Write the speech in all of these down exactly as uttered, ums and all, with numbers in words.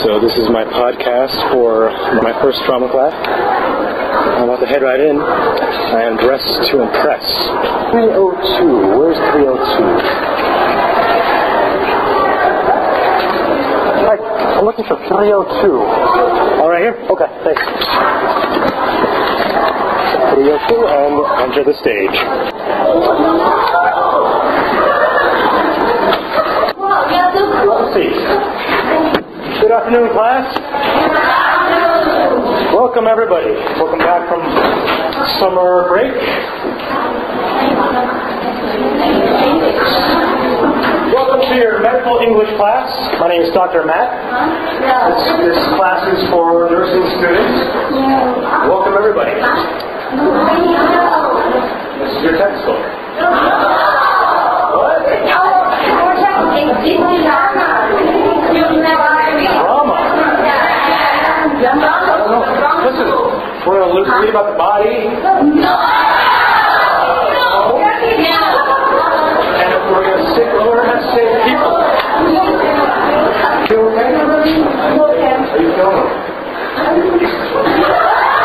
So this is my podcast for my first drama class. I'm about to head right in. I am dressed to impress. three oh two. Where's three oh two? Hi, I'm looking for three oh two. Oh, right here? Okay, thanks. three oh two and enter the stage. Let's see. Good afternoon, class. Welcome, everybody. Welcome back from summer break. Welcome to your medical English class. My name is Doctor Matt. This, this class is for nursing students. Welcome, everybody. This is your textbook. What? Drama. I don't know. Listen, we're going to read about the body. No. And we're going to sit, learn how to save people. You okay? Are you feeling it?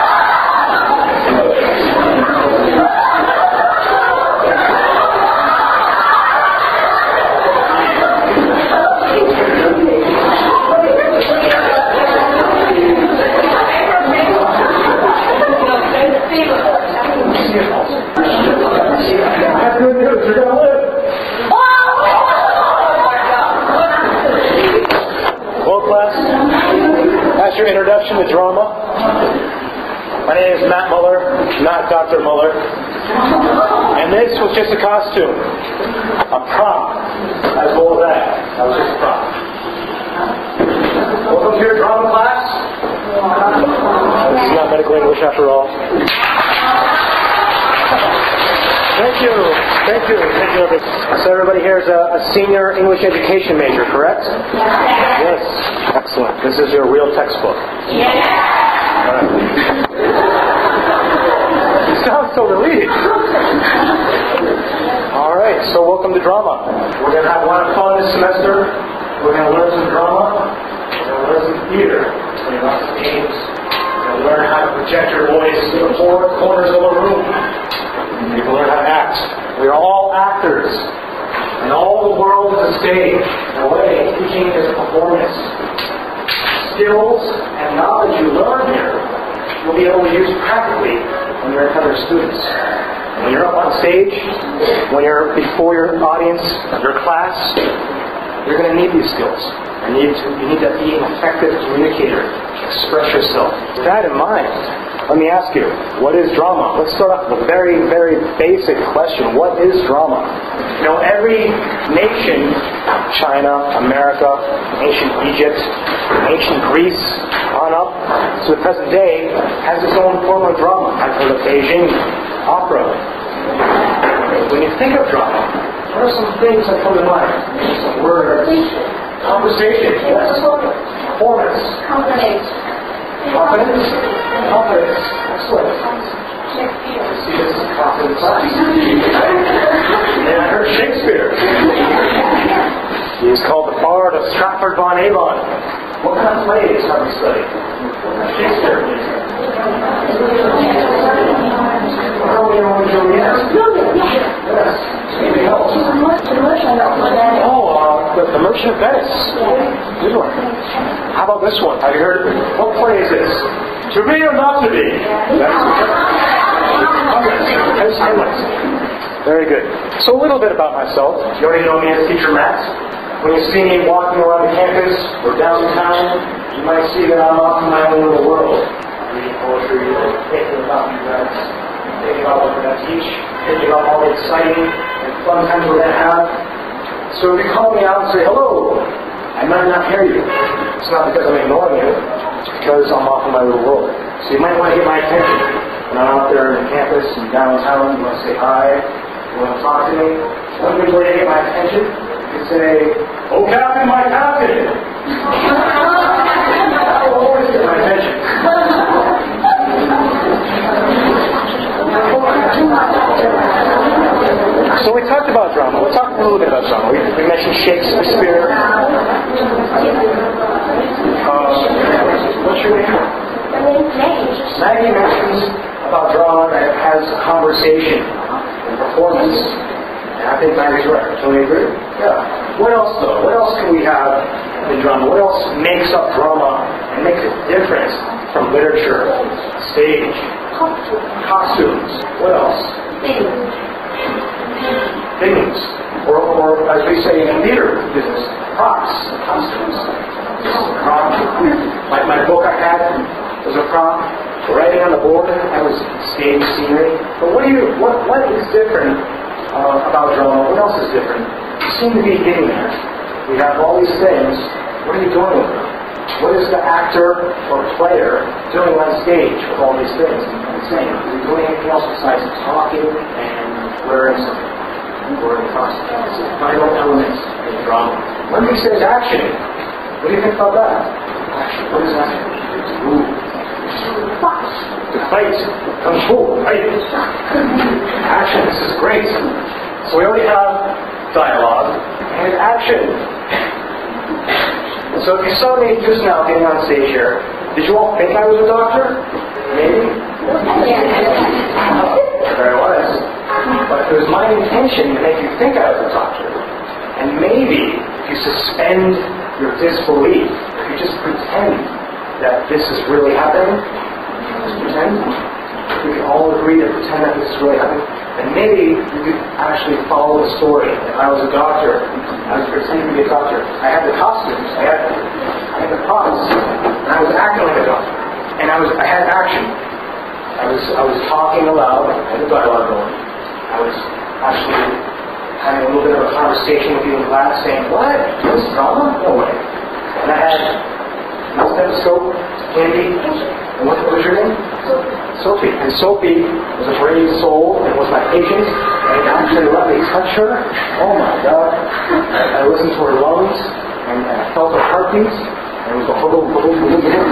That's your introduction to drama. My name is Matt Muller, not Doctor Muller. And this was just a costume. A prop. As well as that. That was just a prop. Welcome to your drama class. This is not medical English after all. Thank you. Thank you. Thank you. So everybody here is a, a senior English education major, correct? Yes. Excellent. This is your real textbook. Yeah. All right. You sound so relieved. All right. So welcome to drama. We're going to have a lot of fun this semester. We're going to learn some drama. We're going to learn some theater. We're going to learn some games. We're going to learn how to project your voice to the four corners of a room. You can learn how to act. We are all actors. And all the world is a stage. In a way, teaching is a performance. Skills and knowledge you learn here, you'll be able to use practically when you're in front of your students. When you're up on stage, when you're before your audience, your class, you're going to need these skills. You need to, you need to be an effective communicator. Express yourself. With that in mind, let me ask you, what is drama? Let's start off with a very, very basic question. What is drama? You know, every nation, China, America, ancient Egypt, ancient Greece, on up to the present day, has its own form of drama. I've heard of Beijing opera. When you think of drama, what are some things that come to mind? Some words. Conversation. Yes. Performance. Confidence. Confidence. Confidence. Excellent. See, this is a confident class. And I heard Shakespeare. He is called the Bard of Stratford-upon-Avon. What kind of plays have we studied? What kind of Shakespeare plays? Romeo and Juliet. Yes. Anything else? Oh, uh, the, the Merchant of Venice. Good one. How about this one? Have you heard of it? What play is this? To be or not to be? That's very good. So a little bit about myself. You already know me as Teacher Matt. When you see me walking around the campus or downtown, you might see that I'm off in my own little world. I'm reading poetry, or thinking about you guys, thinking about what we're going to teach, thinking about all the exciting and fun times we're going to have. So if you call me out and say hello, I might not hear you. It's not because I'm ignoring you. It's because I'm off in my little world. So you might want to get my attention. When I'm out there in campus and downtown, you want to say hi, you want to talk to me. One good way to get my attention is say, "Oh, Captain, my Captain!" That will always get my attention. So we talked about drama. We'll talk a little bit about drama. We, we mentioned Shakespeare. Um, What's your name? Maggie. Maggie mentions about drama that it has conversation and performance. And I think Maggie's right. Don't you agree? Yeah. What else though? What else can we have in drama? What else makes up drama and makes it different from literature, stage, costumes? What else? Things. Or, or as we say in the theater business, props, costumes. Prop. Like my book I had was a prop. Writing on the board, that was stage scenery. But what do you? What what is different uh, about drama? What else is different? You seem to be getting there. We have all these things. What are you doing with them? What is the actor or player doing on stage with all these things? I'm saying, are you doing anything else besides talking and wearing something? Wearing costumes. It's a vital element in drama. When he says action, what do you think about that? Action. What is action? It's move. To fight. Kung Fu. Fight. Action. This is great. So we already have dialogue and action. So if you saw me just now getting on stage here, did you all think I was a doctor? Maybe? There I was. But it was my intention to make you think I was a doctor. And maybe if you suspend your disbelief, if you just pretend that this is really happening, just pretend, we can all agree to pretend that this is really happening, and maybe you could actually follow the story. If I was a doctor, I was pretending to be a doctor. I had the costumes, I had, I had the props, and I was acting like a doctor. And I was, I had action. I was, I was talking aloud, I had the dialogue going. I was actually having a little bit of a conversation with you in class, saying, "What? This drama? No way." And I had my stethoscope, Andy, and what, what was your name? Sophie. And Sophie was a brave soul and was my patient, and actually let me touch her. Oh my God. I, I listened to her lungs, and I felt her heartbeats, and it was a boom, boom, boom, boom.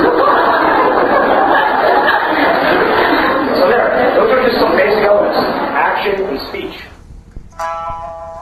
So there, those are just some basic elements. Action and speech.